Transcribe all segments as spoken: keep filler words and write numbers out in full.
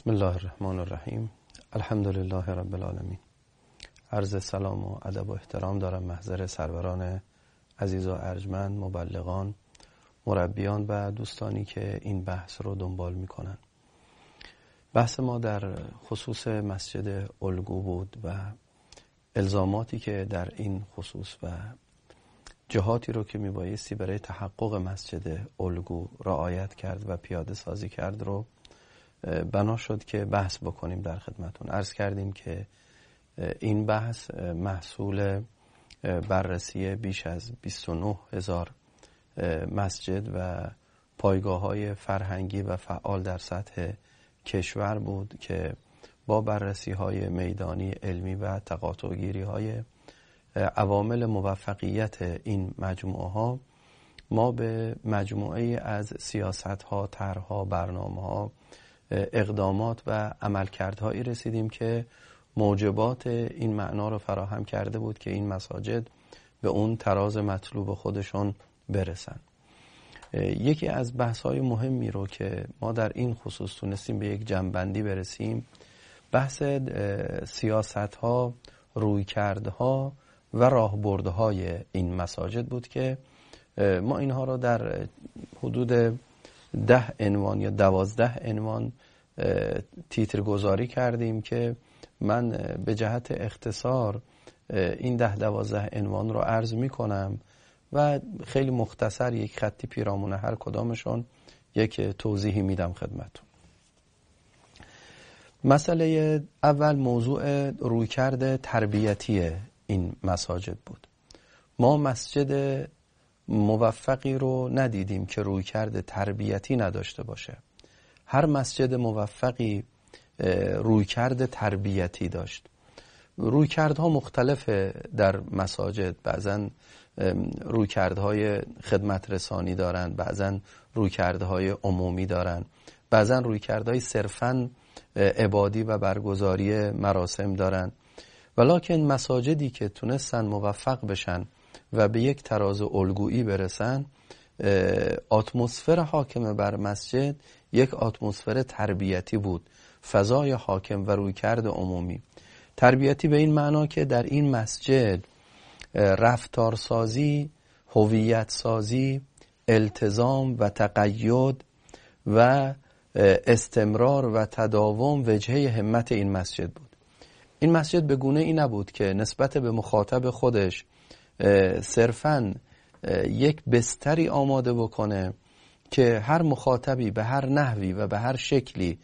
بسم الله الرحمن الرحیم. الحمد لله رب العالمین. عرض سلام و ادب و احترام دارم محضر سروران عزیز و ارجمند، مبلغان، مربیان و دوستانی که این بحث رو دنبال میکنن. بحث ما در خصوص مسجد الگو بود و الزاماتی که در این خصوص و جهاتی رو که میبایستی برای تحقق مسجد الگو رعایت کرد و پیاده سازی کرد رو بنا شد که بحث بکنیم در خدمتون. عرض کردیم که این بحث محصول بررسی بیش از بیست و نه هزار مسجد و پایگاه های فرهنگی و فعال در سطح کشور بود که با بررسی های میدانی، علمی و تقاطع گیری های عوامل موفقیت این مجموعه ها ما به مجموعه از سیاست ها، طرح‌ها، برنامه‌ها، اقدامات و عملکردهایی رسیدیم که موجبات این معنا رو فراهم کرده بود که این مساجد به اون تراز مطلوب خودشون برسن. یکی از بحث‌های مهمی رو که ما در این خصوص تونستیم به یک جمع‌بندی برسیم، بحث سیاست‌ها، رویکردها و راهبردهای این مساجد بود که ما اینها رو در حدود ده عنوان یا دوازده عنوان تیتر گذاری کردیم که من به جهت اختصار این ده دوازده عنوان رو عرض می کنم و خیلی مختصر یک خطی پیرامون هر کدامشون یک توضیحی میدم خدمتون. مسئله اول موضوع رویکرد تربیتی این مساجد بود. ما مسجد موفقی رو ندیدیم که رویکرد تربیتی نداشته باشه. هر مسجد موفقی رویکرد تربیتی داشت. رویکردها مختلفه در مساجد، بعضن رویکردهای خدمت رسانی دارن، بعضن رویکردهای عمومی دارن، بعضن رویکردهای صرفاً عبادی و برگزاری مراسم دارن. ولکن مساجدی که تونستن موفق بشن و به یک تراز الگویی برسن، اتمسفر حاکم بر مسجد یک اتمسفر تربیتی بود، فضای حاکم و رویکرد عمومی. تربیتی به این معنا که در این مسجد رفتارسازی، هویت سازی، التزام و تقید و استمرار و تداوم وجهه همت این مسجد بود. این مسجد به گونه ای نبود که نسبت به مخاطب خودش صرفاً یک بستری آماده بکنه که هر مخاطبی به هر نحوی و به هر شکلی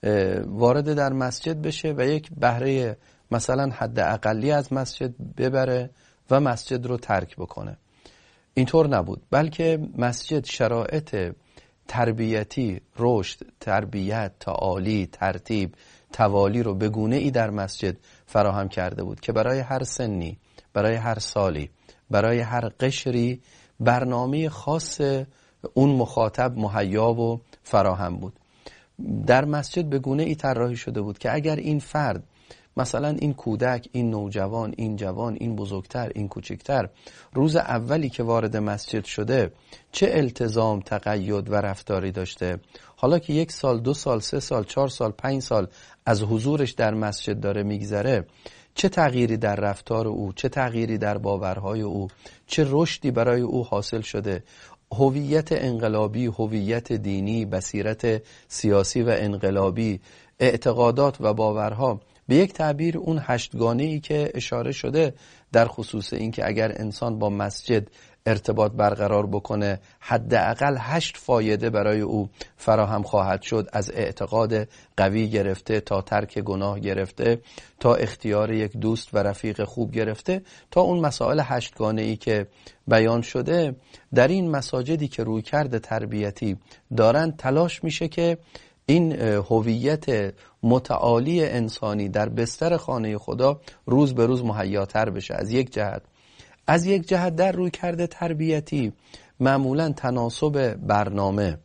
وارد در مسجد بشه و یک بهره مثلا حد اقلی از مسجد ببره و مسجد رو ترک بکنه. اینطور نبود، بلکه مسجد شرایط تربیتی، رشد، تربیت، تعالی، ترتیب، توالی رو به گونه ای در مسجد فراهم کرده بود که برای هر سنی، برای هر سالی، برای هر قشری برنامه خاص اون مخاطب مهیا و فراهم بود. در مسجد به گونه ای طراحی شده بود که اگر این فرد، مثلا این کودک، این نوجوان، این جوان، این بزرگتر، این کوچکتر، روز اولی که وارد مسجد شده چه التزام، تقید و رفتاری داشته، حالا که یک سال، دو سال، سه سال، چهار سال، پنج سال از حضورش در مسجد داره میگذره، چه تغییری در رفتار او، چه تغییری در باورهای او، چه رشدی برای او حاصل شده، هویت انقلابی، هویت دینی، بصیرت سیاسی و انقلابی، اعتقادات و باورها، به یک تعبیر اون هشتگانه‌ای که اشاره شده در خصوص این که اگر انسان با مسجد ارتباط برقرار بکنه حداقل هشت فایده برای او فراهم خواهد شد، از اعتقاد قوی گرفته تا ترک گناه گرفته تا اختیار یک دوست و رفیق خوب گرفته تا اون مسائل هشتگانه‌ای که بیان شده. در این مساجدی که رویکرد تربیتی دارن تلاش میشه که این هویت متعالی انسانی در بستر خانه خدا روز به روز مهیاتر بشه. از یک جهت از یک جهت در رویکرد تربیتی معمولا تناسب برنامه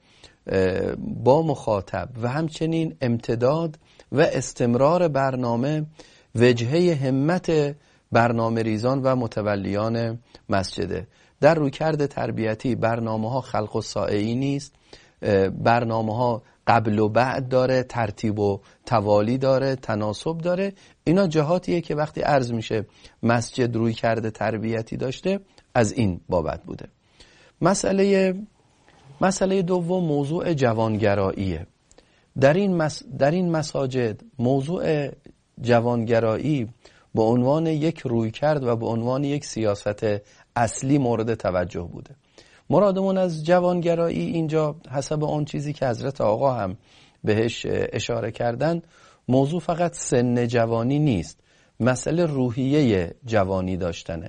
با مخاطب و همچنین امتداد و استمرار برنامه وجهه همت برنامه ریزان و متولیان مسجده. در رویکرد تربیتی برنامه ها خلق الساعی نیست، برنامه ها قبل و بعد داره، ترتیب و توالی داره، تناسب داره. اینا جهاتیه که وقتی عرض میشه مسجد روی کرده تربیتی داشته، از این بابت بوده. مسئله مسئله دوم موضوع جوانگراییه. در این مس... در این مساجد موضوع جوانگرایی به عنوان یک رویکرد و به عنوان یک سیاست اصلی مورد توجه بوده. مرادمون از جوانگرایی اینجا حسب اون چیزی که حضرت آقا هم بهش اشاره کردن، موضوع فقط سن جوانی نیست، مسئله روحیه جوانی داشتنه.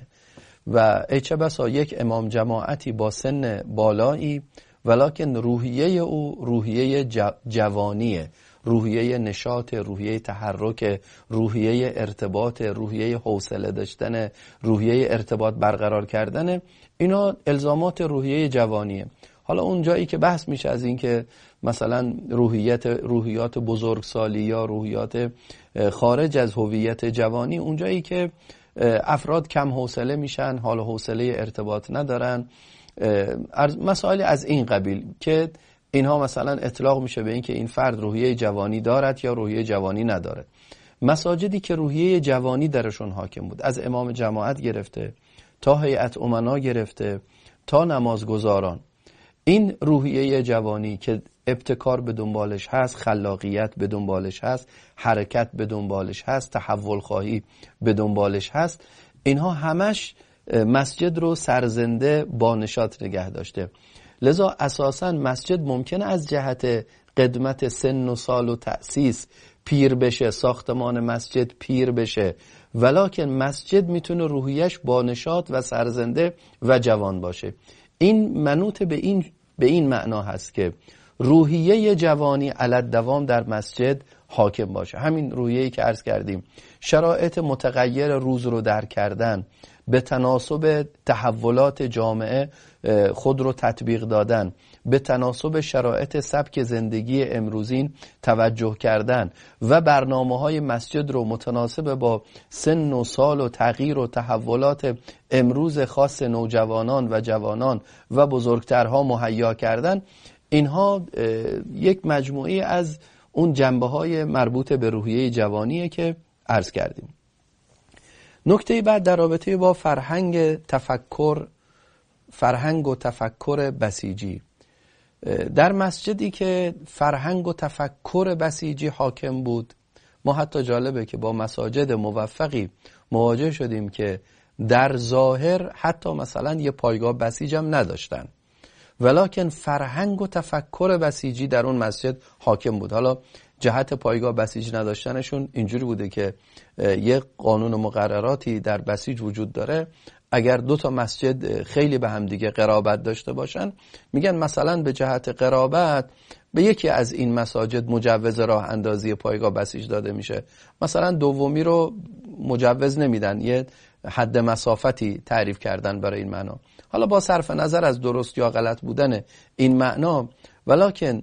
و ای چه بسا یک امام جماعتی با سن بالایی ولکن روحیه او روحیه جوانیه، روحیه نشاط، روحیه تحرک، روحیه ارتباط، روحیه حوصله داشتن، روحیه ارتباط برقرار کردن. اینا الزامات روحیه جوانیه. حالا اون جایی که بحث میشه از این که مثلا روحیت روحیات بزرگسالی یا روحیات خارج از هویت جوانی، اون جایی که افراد کم حوصله میشن، حال حوصله ارتباط ندارن، مسائل از این قبیل که اینها مثلا اطلاق میشه به این که این فرد روحیه جوانی دارد یا روحیه جوانی ندارد. مساجدی که روحیه جوانی درشون حاکم بود، از امام جماعت گرفته تا هیئت امنا گرفته تا نمازگزاران، این روحیه جوانی که ابتکار به دنبالش هست، خلاقیت به دنبالش هست، حرکت به دنبالش هست، تحول خواهی به دنبالش هست، اینها همش مسجد رو سرزنده با نشاط نگه داشته. لذا اساساً مسجد ممکنه از جهت قدمت سن و سال و تأسیس پیر بشه، ساختمان مسجد پیر بشه، ولکن مسجد میتونه روحیش با نشاط و سرزنده و جوان باشه. این منوط به این به این معنا هست که روحیه جوانی علت دوام در مسجد حاکم باشه. همین روحیه‌ای که عرض کردیم، شرایط متغیر روز رو درک کردن، به تناسب تحولات جامعه خود رو تطبیق دادن، به تناسب شرایط سبک زندگی امروزین توجه کردن و برنامه‌های مسجد رو متناسب با سن و سال و تغییر و تحولات امروز خاص نوجوانان و جوانان و بزرگترها مهیا کردن. اینها یک مجموعه از اون جنبه‌های مربوط به روحیه جوانیه که عرض کردیم. نکته بعد در رابطه با فرهنگ تفکر فرهنگ و تفکر بسیجی، در مسجدی که فرهنگ و تفکر بسیجی حاکم بود، ما حتی جالبه که با مساجد موفقی مواجه شدیم که در ظاهر حتی مثلا یه پایگاه بسیج هم نداشتن، ولکن فرهنگ و تفکر بسیجی در اون مسجد حاکم بود. حالا جهت پایگاه بسیج نداشتنشون اینجوری بوده که یک قانون و مقرراتی در بسیج وجود داره، اگر دو تا مسجد خیلی به هم دیگه قرابت داشته باشن، میگن مثلا به جهت قرابت به یکی از این مساجد مجوز راه اندازی پایگاه بسیج داده میشه، مثلا دومی رو مجوز نمیدن، یه حد مسافتی تعریف کردن برای این معنا. حالا با صرف نظر از درست یا غلط بودن این معنا، ولکن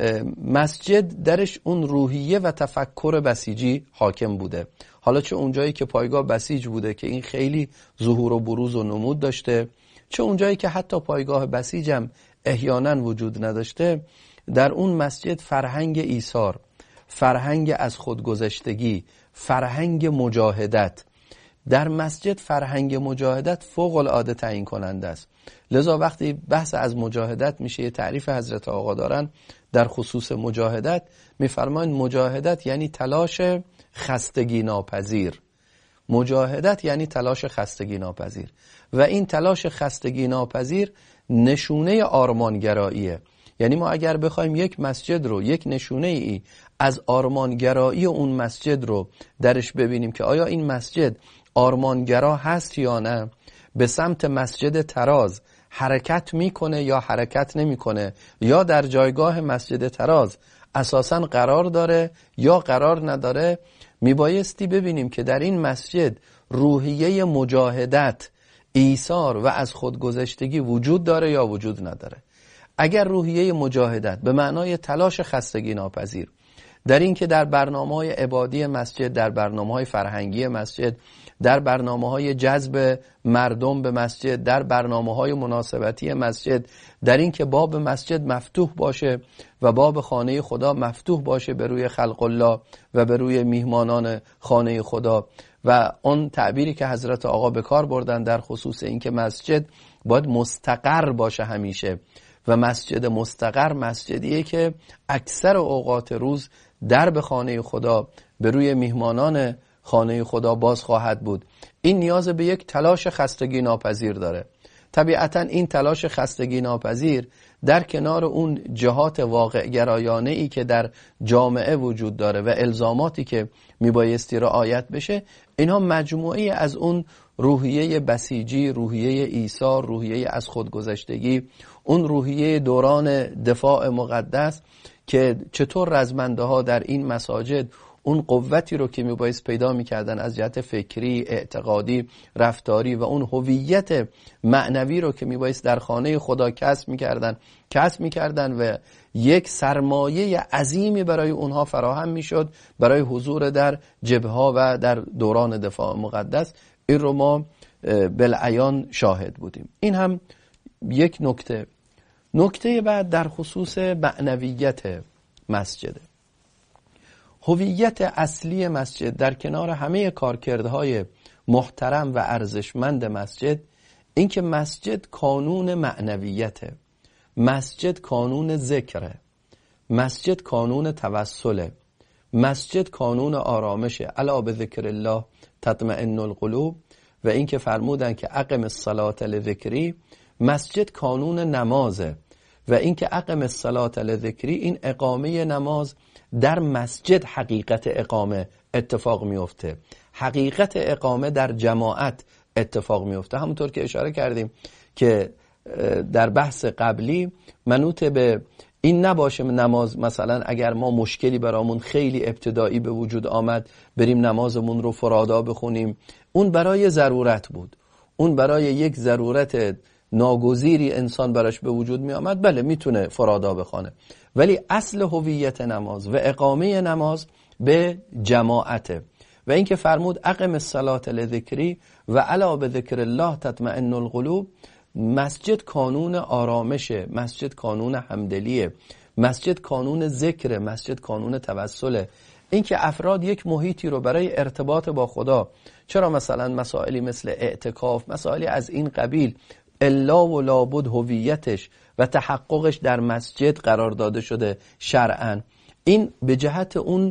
مسجد درش اون روحیه و تفکر بسیجی حاکم بوده. حالا چه اونجایی که پایگاه بسیج بوده که این خیلی ظهور و بروز و نمود داشته، چه اونجایی که حتی پایگاه بسیج هم احیانا وجود نداشته، در اون مسجد فرهنگ ایثار، فرهنگ از خودگذشتگی، فرهنگ مجاهدت، در مسجد فرهنگ مجاهدت فوق العاده تعیین کننده است. لذا وقتی بحث از مجاهدت میشه، یه تعریف حضرت آقا دارن در خصوص مجاهدت، میفرمایند مجاهدت یعنی تلاش خستگی ناپذیر. مجاهدت یعنی تلاش خستگی ناپذیر و این تلاش خستگی ناپذیر نشونه آرمانگراییه. یعنی ما اگر بخوایم یک مسجد رو، یک نشونه ای از آرمانگرایی اون مسجد رو درش ببینیم که آیا این مسجد آرمانگرا هست یا نه، به سمت مسجد تراز حرکت میکنه یا حرکت نمیکنه، یا در جایگاه مسجد تراز اساساً قرار داره یا قرار نداره، میبایستی ببینیم که در این مسجد روحیه مجاهدت، ایثار و از خودگذشتگی وجود داره یا وجود نداره. اگر روحیه مجاهدت به معنای تلاش خستگی ناپذیر در این که در برنامه‌های عبادی مسجد، در برنامه‌های فرهنگی مسجد، در برنامه‌های جذب مردم به مسجد، در برنامه‌های مناسبتی مسجد، در این که باب مسجد مفتوح باشه و باب خانه خدا مفتوح باشه به روی خلق الله و به روی میهمانان خانه خدا. و اون تعبیری که حضرت آقا به کار بردن در خصوص این که مسجد باید مستقر باشه همیشه، و مسجد مستقر مسجدیه که اکثر اوقات روز در به خانه خدا به روی میهمانان خانه خدا باز خواهد بود. این نیاز به یک تلاش خستگی ناپذیر داره. طبیعتا این تلاش خستگی ناپذیر در کنار اون جهات واقع گرایانه ای که در جامعه وجود داره و الزاماتی که میبایستی رعایت بشه، اینها مجموعه از اون روحیه بسیجی، روحیه ایثار، روحیه از خودگذشتگی، اون روحیه دوران دفاع مقدس که چطور رزمنده ها در این مساجد اون قوتی رو که میبایست پیدا میکردن از جهت فکری، اعتقادی، رفتاری و اون هویت معنوی رو که میبایست در خانه خدا کسب میکردن کسب میکردن و یک سرمایه عظیمی برای اونها فراهم میشد برای حضور در جبهه و در دوران دفاع مقدس. این رو ما بالعیان شاهد بودیم. این هم یک نکته. نکته بعد در خصوص معنویت مسجده. هویت اصلی مسجد در کنار همه کارکردهای محترم و ارزشمند مسجد، این که مسجد کانون معنویته، مسجد کانون ذکره، مسجد کانون توسله، مسجد کانون آرامشه. الا بذکر الله تطمئن القلوب. و این که فرمودن که اقم الصلاة لذکری، مسجد کانون نمازه. و این که اقم الصلاة لذکری، این اقامه نماز در مسجد حقیقت اقامه اتفاق میفته، حقیقت اقامه در جماعت اتفاق میفته. همونطور که اشاره کردیم که در بحث قبلی منوط به این نباشه نماز مثلا اگر ما مشکلی برامون خیلی ابتدایی به وجود آمد بریم نمازمون رو فرادا بخونیم، اون برای ضرورت بود، اون برای یک ضرورت ناگزیری انسان براش به وجود می آمد، بله میتونه فرادا بخونه، ولی اصل هویت نماز و اقامه نماز به جماعته. و اینکه فرمود اقم الصلاة لذکری و الا بذکر الله تطمئن القلوب، مسجد کانون آرامشه، مسجد کانون همدلیه، مسجد کانون ذکر، مسجد کانون توسله. اینکه افراد یک محیطی رو برای ارتباط با خدا، چرا مثلا مسائلی مثل اعتکاف، مسائلی از این قبیل الا و لابد هویتش و تحققش در مسجد قرار داده شده شرعاً، این به جهت اون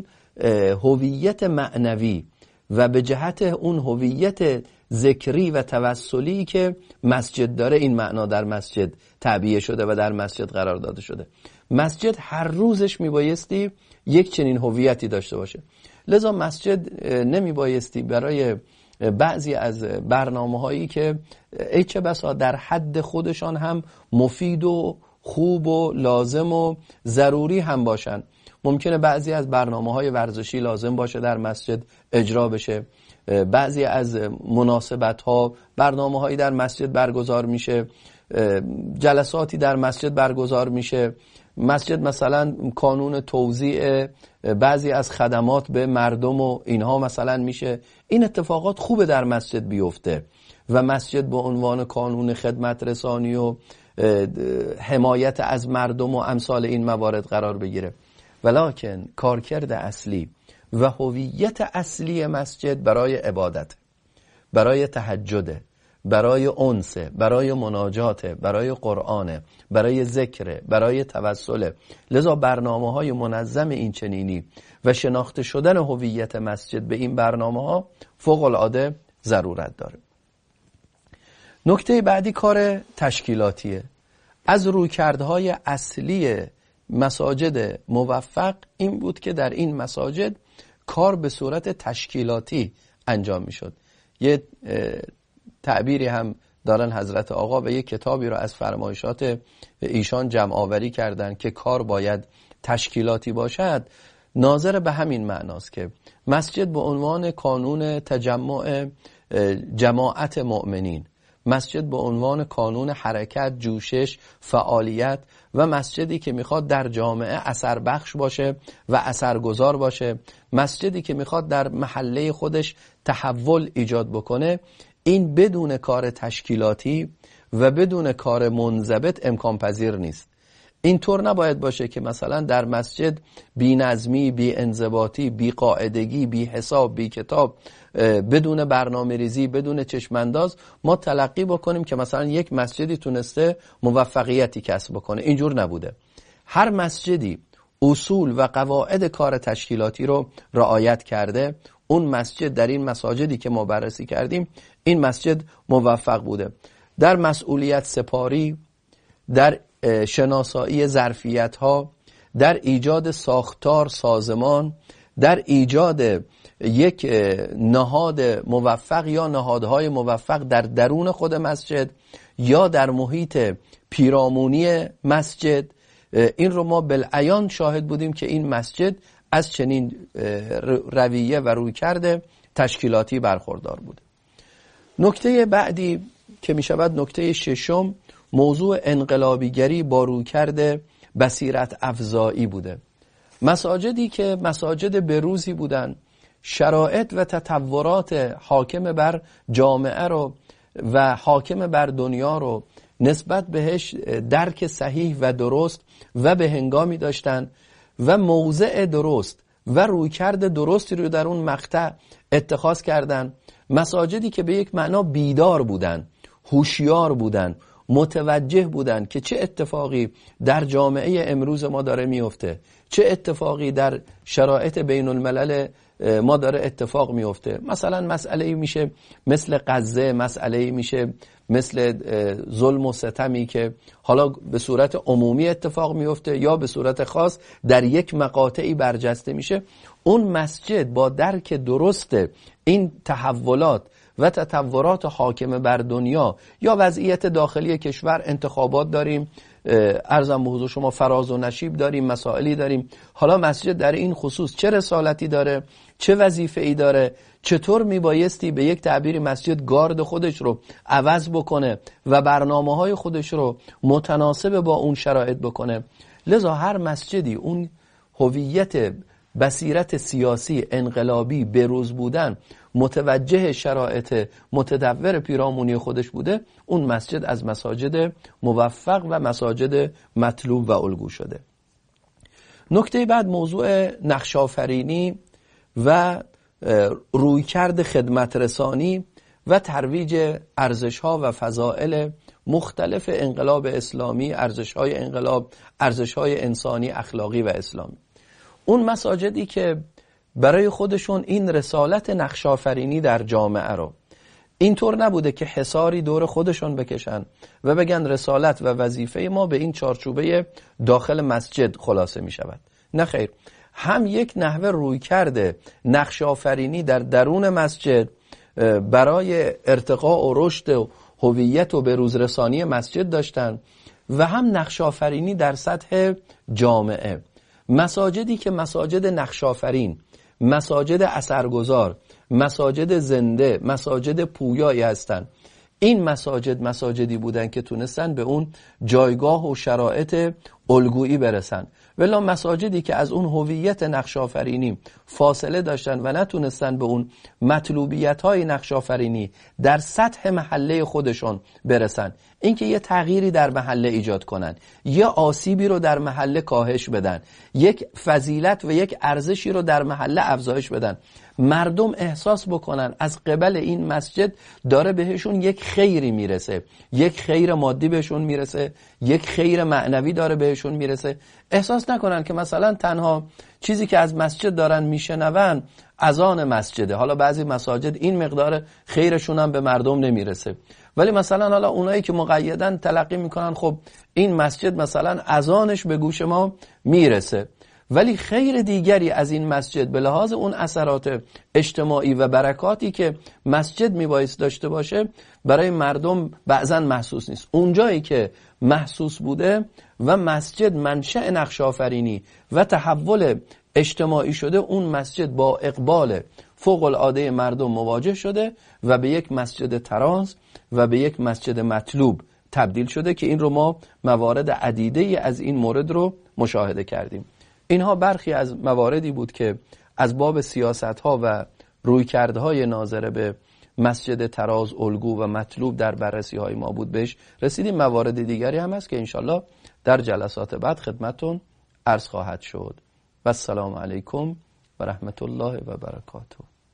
هویت معنوی و به جهت اون هویت ذکری و توسلی که مسجد داره، این معنا در مسجد تعبیه شده و در مسجد قرار داده شده. مسجد هر روزش میبایستی یک چنین هویتی داشته باشه. لذا مسجد نمیبایستی برای بعضی از برنامه هایی که ای چه بسا در حد خودشان هم مفید و خوب و لازم و ضروری هم باشن، ممکنه بعضی از برنامه های ورزشی لازم باشه در مسجد اجرا بشه، بعضی از مناسبت ها برنامه هایی در مسجد برگزار میشه، جلساتی در مسجد برگزار میشه، مسجد مثلا کانون توزیع بعضی از خدمات به مردم و اینها مثلا میشه. این اتفاقات خوبه در مسجد بیفته و مسجد به عنوان کانون خدمت رسانی و حمایت از مردم و امثال این موارد قرار بگیره. ولکن کارکرد اصلی و هویت اصلی مسجد برای عبادت، برای تهجد، برای انس، برای مناجات، برای قرآن، برای ذکر، برای توسل. لذا برنامه های منظم این چنینی و شناخته شدن هویت مسجد به این برنامه ها فوق العاده ضرورت داره. نکته بعدی کار تشکیلاتیه. از رویکردهای اصلی مساجد موفق این بود که در این مساجد کار به صورت تشکیلاتی انجام می شد. یه تعبیری هم دارن حضرت آقا و یه کتابی رو از فرمایشات ایشان جمع آوری کردن که کار باید تشکیلاتی باشد. ناظر به همین معناست که مسجد به عنوان کانون تجمع جماعت مؤمنین، مسجد به عنوان کانون حرکت، جوشش، فعالیت و مسجدی که میخواد در جامعه اثر بخش باشه و اثرگذار باشه، مسجدی که میخواد در محله خودش تحول ایجاد بکنه، این بدون کار تشکیلاتی و بدون کار منضبط امکان پذیر نیست. اینطور نباید باشه که مثلا در مسجد بی نظمی، بی انضباطی، بی قاعدگی، بی حساب، بی کتاب، بدون برنامه ریزی، بدون چشمانداز ما تلقی بکنیم که مثلا یک مسجدی تونسته موفقیتی کسب بکنه. اینجور نبوده. هر مسجدی اصول و قواعد کار تشکیلاتی رو رعایت کرده، اون مسجد در این مساجدی که ما بررسی کردیم این مسجد موفق بوده. در مسئولیت سپاری، در شناسایی ظرفیت ها، در ایجاد ساختار سازمان، در ایجاد یک نهاد موفق یا نهادهای موفق در درون خود مسجد یا در محیط پیرامونی مسجد، این رو ما بالعیان شاهد بودیم که این مسجد از چنین رویه و رویکرد تشکیلاتی برخوردار بود. نکته بعدی که می شود نکته ششم، موضوع انقلابیگری با رویکرد بصیرت افزایی بوده. مساجدی که مساجد بروزی بودن، شرایط و تطورات حاکم بر جامعه رو و حاکم بر دنیا رو نسبت بهش درک صحیح و درست و به هنگامی داشتن و موضع درست و رویکرد درستی رو در اون مقطع اتخاذ کردن. مساجدی که به یک معنا بیدار بودن، هوشیار بودن، متوجه بودن که چه اتفاقی در جامعه امروز ما داره میفته، چه اتفاقی در شرایط بین الملل ما داره اتفاق میفته. مثلا مسئله میشه مثل غزه، مسئله میشه مثل ظلم و ستمی که حالا به صورت عمومی اتفاق میفته یا به صورت خاص در یک مقاطعی برجسته میشه. اون مسجد با درک درست این تحولات و تطورات حاکم بر دنیا یا وضعیت داخلی کشور، انتخابات داریم، عرضم به حضور شما فراز و نشیب داریم، مسائلی داریم، حالا مسجد در این خصوص چه رسالتی داره، چه وظیفه‌ای داره، چطور میبایستی به یک تعبیر مسجد گارد خودش رو عوض بکنه و برنامه‌های خودش رو متناسب با اون شرایط بکنه. لذا هر مسجدی اون هویت بصیرت سیاسی انقلابی بروز بودن، متوجه شرایط متدور پیرامونی خودش بوده، اون مسجد از مساجد موفق و مساجد مطلوب و الگو شده. نکته بعد موضوع نقش‌آفرینی و رویکرد خدمت رسانی و ترویج ارزش‌ها و فضائل مختلف انقلاب اسلامی، ارزش‌های انقلاب، ارزش‌های انسانی، اخلاقی و اسلامی. اون مساجدی که برای خودشون این رسالت نقش‌آفرینی در جامعه رو اینطور نبوده که حصاری دور خودشون بکشن و بگن رسالت و وظیفه ما به این چارچوبه داخل مسجد خلاصه می شود. نه خیر، هم یک نحوه رویکرد نقش‌آفرینی در درون مسجد برای ارتقاء و رشد و هویت و بروزرسانی مسجد داشتن و هم نقش‌آفرینی در سطح جامعه. مساجدی که مساجد نقش‌آفرین، مساجد اثرگذار، مساجد زنده، مساجد پویایی هستند. این مساجد مساجدی بودن که تونستن به اون جایگاه و شرایط الگویی برسن. ولی مساجدی که از اون هویت نقش‌آفرینی فاصله داشتن و نتونستن به اون مطلوبیت‌های نقش‌آفرینی در سطح محله خودشون برسن، اینکه یه تغییری در محله ایجاد کنن، یه آسیبی رو در محله کاهش بدن، یک فضیلت و یک ارزشی رو در محله افزایش بدن، مردم احساس بکنن از قبل این مسجد داره بهشون یک خیری میرسه، یک خیر مادی بهشون میرسه، یک خیر معنوی داره بهشون میرسه، احساس نکنن که مثلا تنها چیزی که از مسجد دارن میشنون اذان مسجده. حالا بعضی مساجد این مقدار خیرشون هم به مردم نمیرسه، ولی مثلا حالا اونایی که مقیدن تلقی میکنن خب این مسجد مثلا اذانش به گوش ما میرسه، ولی خیر دیگری از این مسجد به لحاظ اون اثرات اجتماعی و برکاتی که مسجد میبایست داشته باشه برای مردم بعضا محسوس نیست. اونجایی که محسوس بوده و مسجد منشأ نقش‌آفرینی و تحول اجتماعی شده، اون مسجد با اقبال فوق العاده مردم مواجه شده و به یک مسجد تراز و به یک مسجد مطلوب تبدیل شده که این رو ما موارد عدیده از این مورد رو مشاهده کردیم. اینها برخی از مواردی بود که از باب سیاست‌ها و رویکردهای ناظر به مسجد تراز، الگو و مطلوب در بررسی‌های ما بود بهش رسیدیم. موارد دیگری هم هست که انشالله در جلسات بعد خدمتون عرض خواهد شد. و السلام علیکم و رحمت الله و برکاته.